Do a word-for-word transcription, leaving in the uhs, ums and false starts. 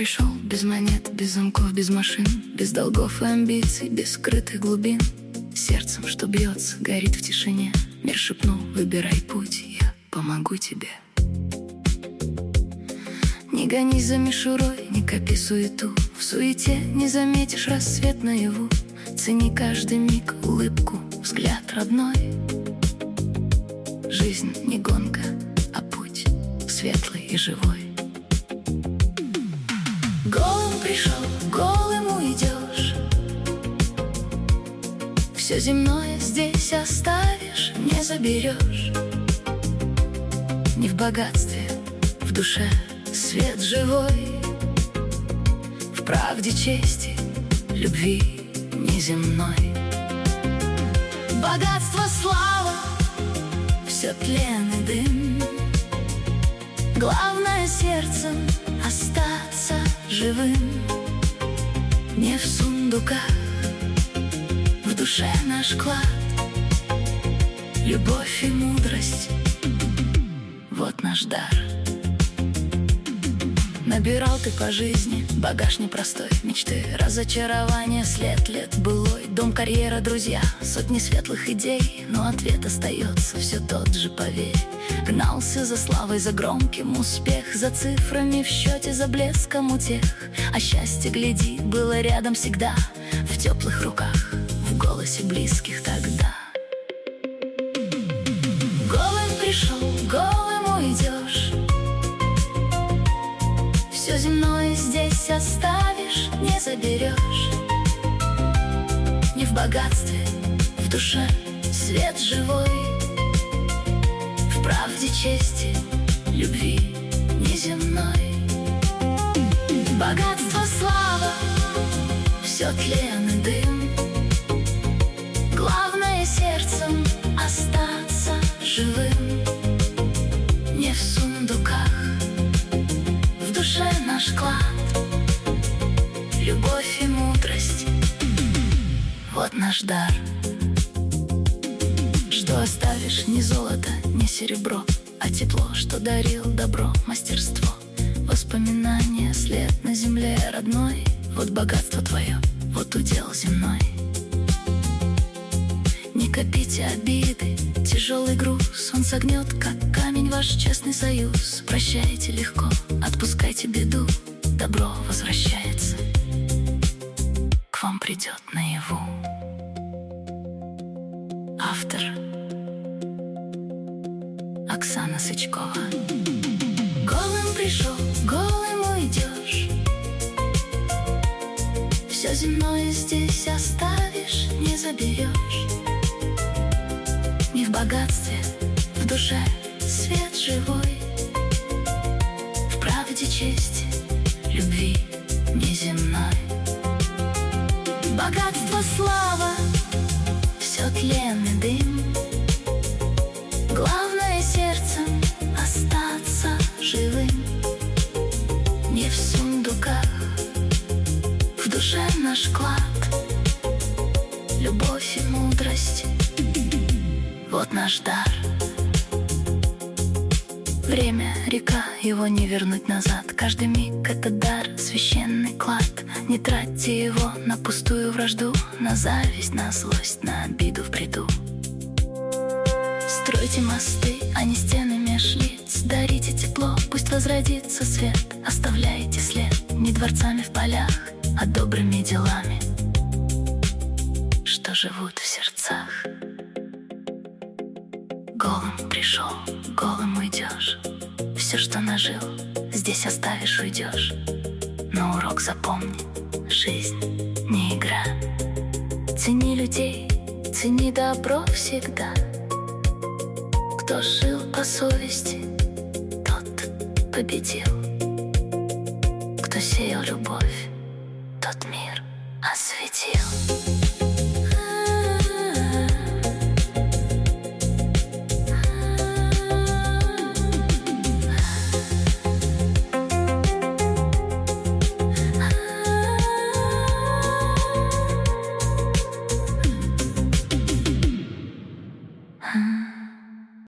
пришел без монет, без замков, без машин, без долгов и амбиций, без скрытых глубин. Сердцем, что бьется, горит в тишине. Мир шепнул: выбирай путь, я помогу тебе. Не гонись за мишурой, не копи суету. В суете не заметишь рассвет наяву. Цени каждый миг, улыбку, взгляд родной. Жизнь не гонка, а путь светлый и живой. Голым пришел, голым уйдешь. Все земное здесь оставишь, не заберешь. Не в богатстве, в душе свет живой, в правде, чести, любви неземной. Богатство, слава, все тлен и дым. Главное сердцем остаться живым. Не в сундуках, в душе наш клад. Любовь и мудрость — вот наш дар. Набирал ты по жизни багаж непростой. Мечты, разочарования, след лет былой. Дом, карьера, друзья, сотни светлых идей. Но ответ остается все тот же, поверь. Гнался за славой, за громким успех, за цифрами в счете, за блеском утех. А счастье, гляди, было рядом всегда, в теплых руках, в голосе близких тогда. Голым пришел, голым уйдешь. Все земное здесь оставишь, не заберешь. Не в богатстве, в душе свет живой, в правде, чести, любви неземной. Богатство, слава, все тлен и дым. Главное сердцем остаться живым. Не в сундуках, в душе наш клад. Любовь и мудрость — вот наш дар. Что оставишь, не золото, не серебро, а тепло, что дарил добро, мастерство. Воспоминания, след на земле родной. Вот богатство твое, вот удел земной. Не копите обиды, тяжелый груз. Он согнет, как камень, ваш честный союз. Прощайте легко, отпускайте беду. Добро возвращается, к вам придет наяву. Автор Оксана Сычкова. Голым пришел, голым уйдешь. Все земное здесь оставишь, не заберешь. Не в богатстве, в душе свет живой, в правде, чести, любви неземной. Богатство, слава, все тлен и дым. Главное сердцем остаться живым. Не в сундуках, в душе наш клад. Любовь и мудрость — вот наш дар. Время — река, его не вернуть назад. Каждый миг — это дар, священный клад. Не тратьте его на пустую вражду, на зависть, на злость, на обиду в бреду. Стройте мосты, а не стены меж лиц. Дарите тепло, пусть возродится свет. Оставляйте след не дворцами в полях, а добрыми делами, что живут в сердцах. Голым пришел, голым уйдешь. Все, что нажил, здесь оставишь, уйдешь. Но урок запомни: жизнь не игра. Цени людей, цени добро всегда. Кто жил по совести, тот победил. Кто сеял любовь, тот мир осветил. Mm-hmm.